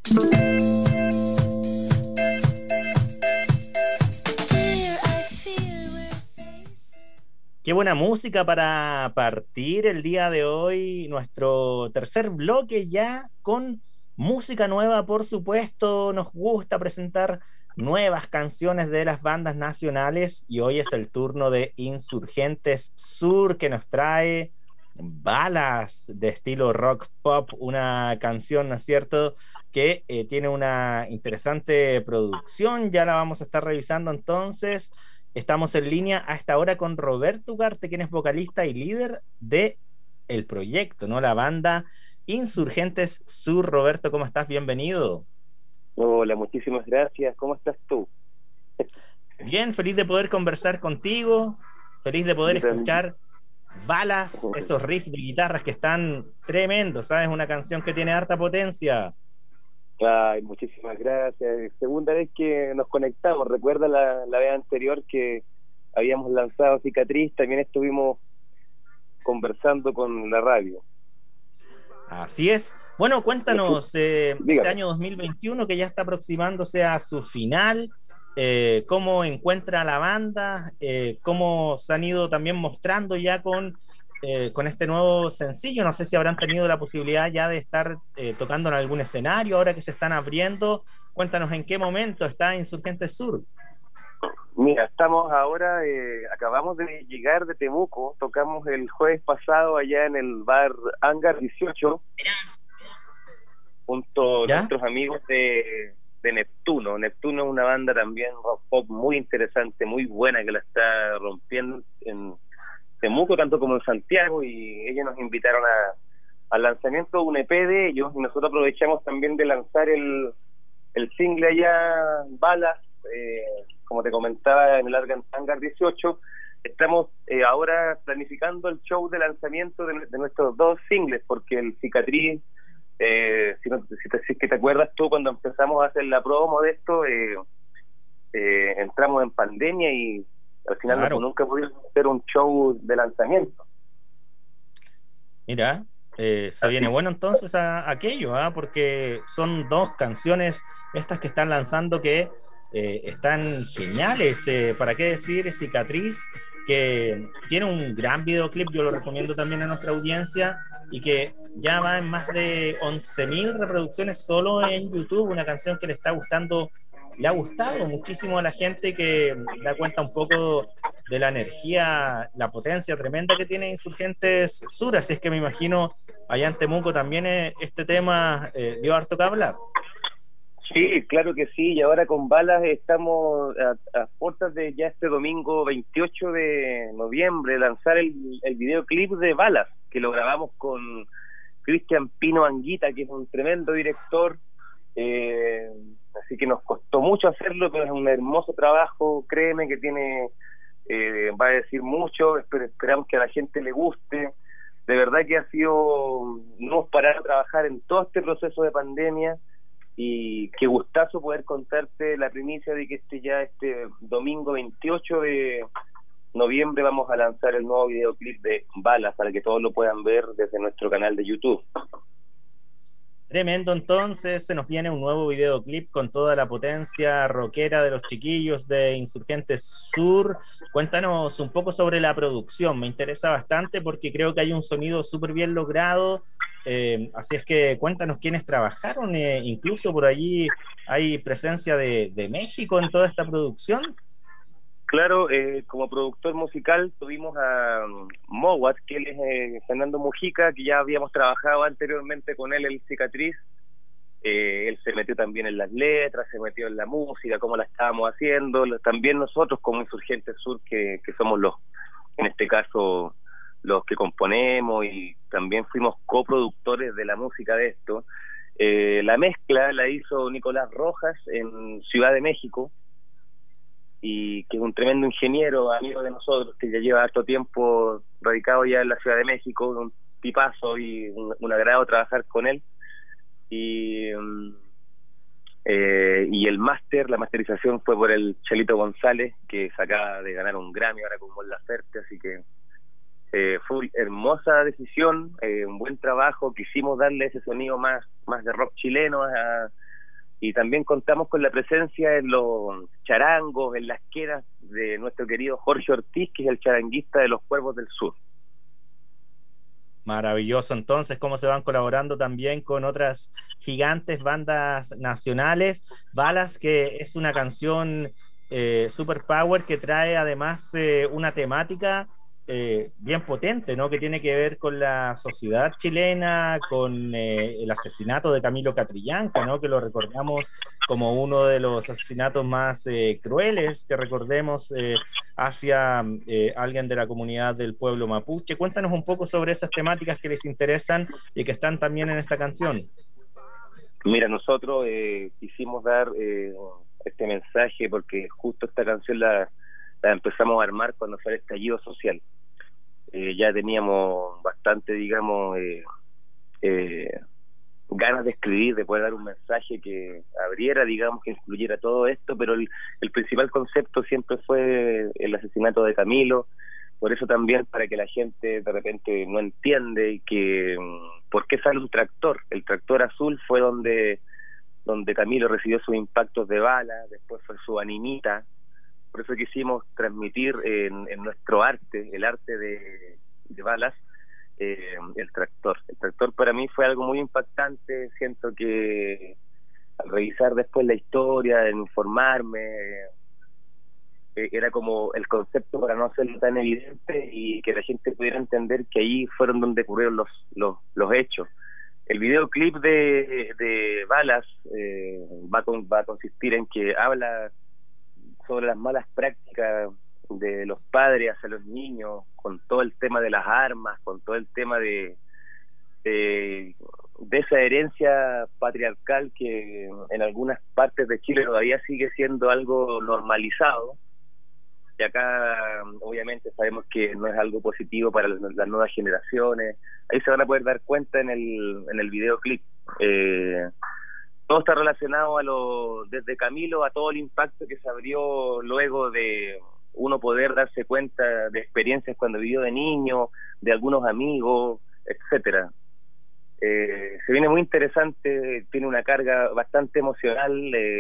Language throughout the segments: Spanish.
Qué buena música para partir el día de hoy, nuestro tercer bloque ya con música nueva, por supuesto. Nos gusta presentar nuevas canciones de las bandas nacionales y hoy es el turno de Insurgentes Sur que nos trae Balas de estilo rock pop, una canción, ¿no es cierto?, que tiene una interesante producción, ya la vamos a estar revisando entonces. Estamos en línea a esta hora con Roberto Ugarte, quien es vocalista y líder de el proyecto, ¿no? La banda Insurgentes Sur. Roberto, ¿cómo estás? Bienvenido. Hola, muchísimas gracias. ¿Cómo estás tú? Bien, feliz de poder conversar contigo, feliz de poder Yo también. escuchar Balas, esos riffs de guitarras que están tremendos, ¿sabes? Una canción que tiene harta potencia. Ay, muchísimas gracias. Segunda vez que nos conectamos. Recuerda la vez anterior que habíamos lanzado Cicatriz, también estuvimos conversando con la radio. Así es. Bueno, cuéntanos, este Dígame. año 2021 que ya está aproximándose a su final, ¿cómo encuentra la banda? ¿Cómo se han ido también mostrando ya con este nuevo sencillo? No sé si habrán tenido la posibilidad ya de estar tocando en algún escenario ahora que se están abriendo. Cuéntanos en qué momento está Insurgentes Sur. Mira, estamos ahora, acabamos de llegar de Temuco, tocamos el jueves pasado allá en el bar Hangar 18 junto a ¿Ya? nuestros amigos de Neptuno. Neptuno es una banda también rock pop muy interesante, muy buena, que la está rompiendo en Temuco, tanto como en Santiago, y ellos nos invitaron al lanzamiento de un EP de ellos, y nosotros aprovechamos también de lanzar el single allá, Balas, como te comentaba, en el Hangar 18. Estamos ahora planificando el show de lanzamiento de nuestros dos singles, porque el Cicatriz, si es que te acuerdas tú, cuando empezamos a hacer la promo de esto, entramos en pandemia y al final Claro. nunca pudimos hacer un show de lanzamiento. Mira, se viene Así, bueno entonces a aquello, ¿ah? Porque son dos canciones estas que están lanzando que están geniales. ¿Para qué decir Cicatriz? Que tiene un gran videoclip, yo lo recomiendo también a nuestra audiencia, y que ya va en más de 11.000 reproducciones solo en YouTube, una canción que le está gustando, le ha gustado muchísimo a la gente, que da cuenta un poco de la energía, la potencia tremenda que tiene Insurgentes Sur, así es que me imagino allá en Temuco también este tema dio harto que hablar. sí, claro que sí, y ahora con Balas estamos a puertas de ya este domingo 28 de noviembre lanzar el videoclip de Balas, que lo grabamos con Cristian Pino Anguita, que es un tremendo director, eh, así que nos costó mucho hacerlo, pero es un hermoso trabajo, créeme que tiene, va a decir mucho, esperamos que a la gente le guste. De verdad que ha sido, no hemos parado de trabajar en todo este proceso de pandemia, y qué gustazo poder contarte la primicia de que este domingo 28 de noviembre vamos a lanzar el nuevo videoclip de Balas para que todos lo puedan ver desde nuestro canal de YouTube. Tremendo, entonces se nos viene un nuevo videoclip con toda la potencia rockera de los chiquillos de Insurgentes Sur. Cuéntanos un poco sobre la producción, me interesa bastante porque creo que hay un sonido súper bien logrado, así es que cuéntanos quiénes trabajaron, incluso por allí hay presencia de México en toda esta producción. Claro, como productor musical tuvimos a Mowat, que él es Fernando Mujica, que ya habíamos trabajado anteriormente con él en Cicatriz. Él se metió también en las letras, se metió en la música, cómo la estábamos haciendo. También nosotros como Insurgentes Sur, que somos en este caso, los que componemos, y también fuimos coproductores de la música de esto. La mezcla la hizo Nicolás Rojas en Ciudad de México, y que es un tremendo ingeniero, amigo de nosotros, que ya lleva harto tiempo radicado ya en la Ciudad de México, un tipazo y un agrado trabajar con él. Y el la masterización fue por el Chelito González, que se acaba de ganar un Grammy ahora con Mon Laferte, así que fue hermosa decisión, un buen trabajo. Quisimos darle ese sonido más de rock chileno Y también contamos con la presencia en los charangos, en las quedas de nuestro querido Jorge Ortiz, que es el charanguista de los Cuervos del Sur. Maravilloso, entonces, cómo se van colaborando también con otras gigantes bandas nacionales. Balas, que es una canción super power que trae además una temática bien potente, ¿no? Que tiene que ver con la sociedad chilena, con el asesinato de Camilo Catrillanca, ¿no? Que lo recordamos como uno de los asesinatos más crueles que recordemos hacia alguien de la comunidad del pueblo mapuche. Cuéntanos un poco sobre esas temáticas que les interesan y que están también en esta canción. Mira, nosotros quisimos dar este mensaje porque justo esta canción la empezamos a armar cuando fue el estallido social. Ya teníamos bastante, digamos, ganas de escribir, de poder dar un mensaje que abriera, digamos, que incluyera todo esto, pero el principal concepto siempre fue el asesinato de Camilo. Por eso también, para que la gente de repente no entiende y que por qué sale un tractor. El tractor azul fue donde Camilo recibió sus impactos de bala, después fue su animita. Por eso quisimos transmitir en nuestro arte, el arte de Balas, el tractor. El tractor para mí fue algo muy impactante. Siento que al revisar después la historia, en informarme, era como el concepto para no hacerlo tan evidente y que la gente pudiera entender que ahí fueron donde ocurrieron los hechos. El videoclip de Balas va a consistir en que habla sobre las malas prácticas de los padres hacia los niños, con todo el tema de las armas, con todo el tema de esa herencia patriarcal que en algunas partes de Chile todavía sigue siendo algo normalizado. Y acá obviamente sabemos que no es algo positivo para las nuevas generaciones. Ahí se van a poder dar cuenta en el videoclip. Todo está relacionado desde Camilo a todo el impacto que se abrió luego de uno poder darse cuenta de experiencias cuando vivió de niño, de algunos amigos, etcétera. Se viene muy interesante, tiene una carga bastante emocional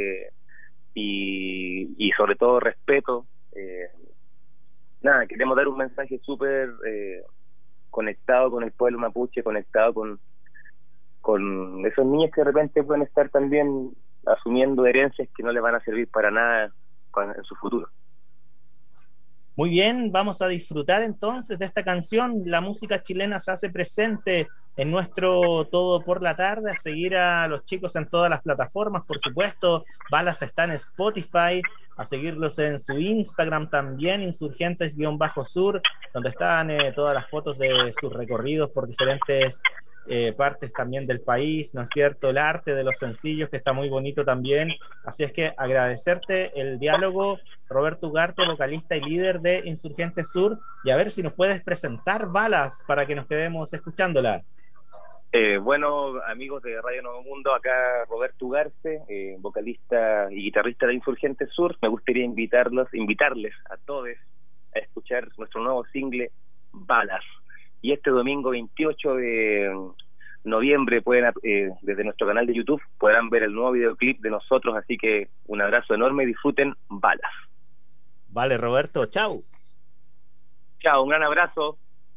y sobre todo respeto. Queremos dar un mensaje súper conectado con el pueblo mapuche, conectado con esos niños que de repente pueden estar también asumiendo herencias que no les van a servir para nada en su futuro. Muy bien, vamos a disfrutar entonces de esta canción. La música chilena se hace presente en nuestro Todo por la Tarde. A seguir a los chicos en todas las plataformas, por supuesto. Balas está en Spotify. A seguirlos en su Instagram también, Insurgentes_Sur, donde están todas las fotos de sus recorridos por diferentes partes también del país, ¿no es cierto? El arte de los sencillos, que está muy bonito también. Así es que agradecerte el diálogo, Roberto Ugarte, vocalista y líder de Insurgentes Sur, y a ver si nos puedes presentar Balas para que nos quedemos escuchándola. Bueno, amigos de Radio Nuevo Mundo, acá Roberto Ugarte, vocalista y guitarrista de Insurgentes Sur. Me gustaría invitarles a todos a escuchar nuestro nuevo single, Balas. Y este domingo 28 de noviembre pueden, desde nuestro canal de YouTube, podrán ver el nuevo videoclip de nosotros. Así que un abrazo enorme y disfruten Balas. Vale, Roberto, chau. Chao, un gran abrazo.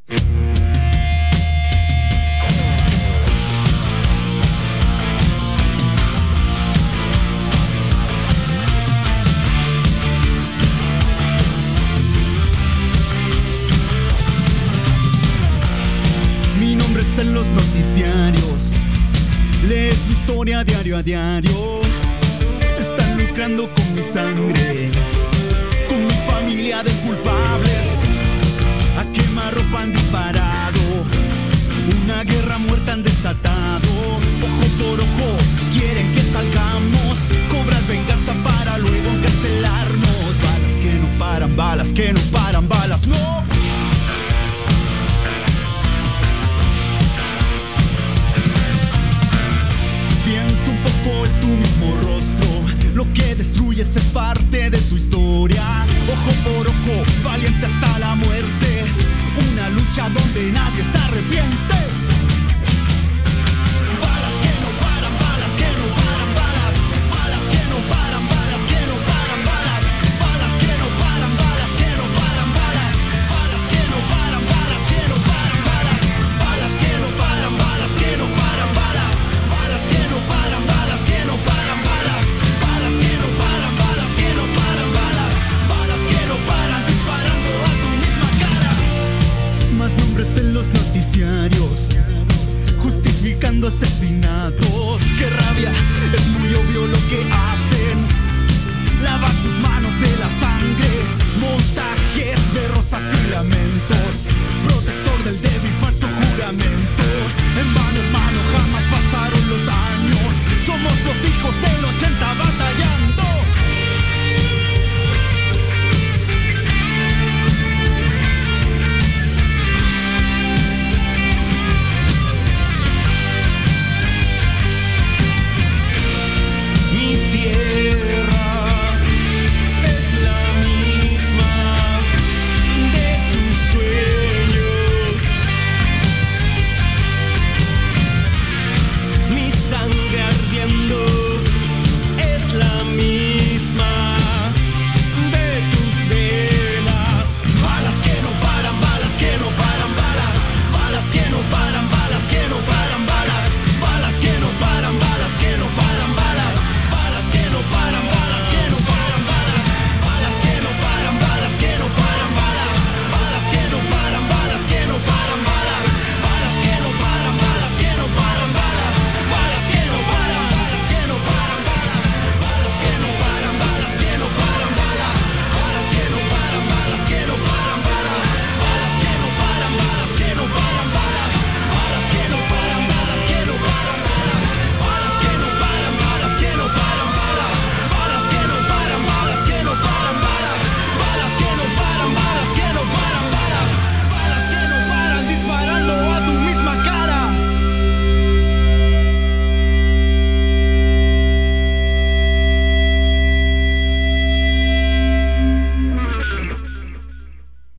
Está en los noticiarios, lees mi historia diario a diario. Están lucrando con mi sangre, con mi familia de culpables. A quemarropa han disparado, una guerra muerta han desatado. Ojo por ojo, quieren que salgamos, cobrar venganza para luego encarcelarnos. Balas que no paran, balas que no paran, balas no. Piensa un poco, es tu mismo rostro. Lo que destruyes es parte de tu historia. Ojo por ojo, valiente hasta la muerte. Una lucha donde nadie se arrepiente. Balas que no paran, balas que no paran. tiempo.